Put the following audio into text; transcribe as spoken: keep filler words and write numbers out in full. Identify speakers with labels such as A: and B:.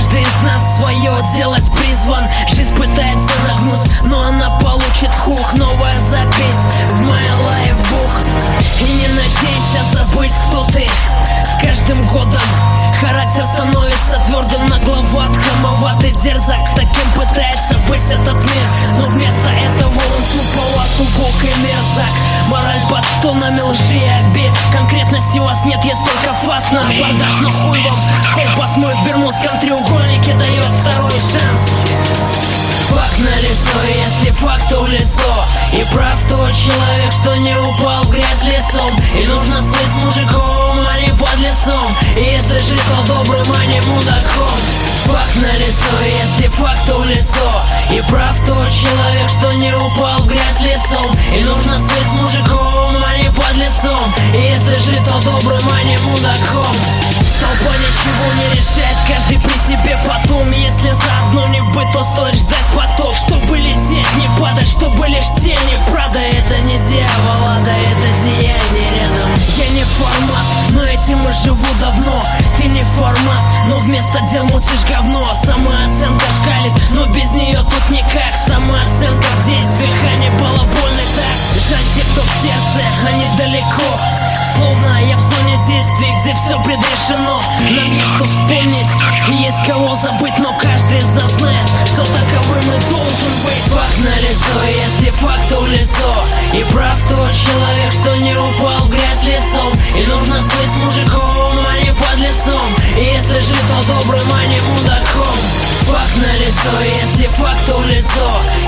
A: Каждый из нас свое делать призван. Жизнь пытается нагнуть, но она получит хук. Новая запись в my лайфбук. И не надейся забыть, кто ты. С каждым годом характер становится твердым, нагловат, хамоватый, дерзок. Таким пытается быть этот мир, но вместо этого он туповат, убог и мерзок. Мораль под тонами лжи и обид. Конкретности у вас нет, есть только фас на бардаш. Но хуй вам, компас мой в бермудском треугольнике дает второй шанс. Факт на лицо, если факт, то в лицо. И прав тот человек, что не упал в грязь лицом. И нужно слыть мужиком, а не под лицом. И если жить, то добрым, а не мудаком. Факт на лицо, если факт, то в лицо. И прав тот человек, что не упал в грязь лицом. И нужно слыть мужиком, а не под лицом. И если жить, то добрым, а не мудаком. Толпа ничего не решает, каждый при себе потом. Если заодно не быть, то стоит ждать поток. Чтобы лететь, не падать, чтобы лишь тени. Правда, это не дьявол, а да это деяние рядом. Я не формат, но этим и живу давно. Ты не формат, но вместо дел мутишь говно. Самооценка шкалит, но без нее тут никак. Самооценка в действиях, а не балабольный так. Жаль те, кто в сердце, а не далеко. Словно я в зоне действий, где все предрешено. Нам есть что вспомнить, и есть кого забыть. Но каждый из нас знает, кто таковым и должен быть. Факт на лицо, если факт, то в лицо. И прав тот человек, что не упал в грязь лицом. И нужно слыть мужиком, а не под лицом. И если жить, то добрым, а не мудаком. Факт на лицо, если факт, то в лицо.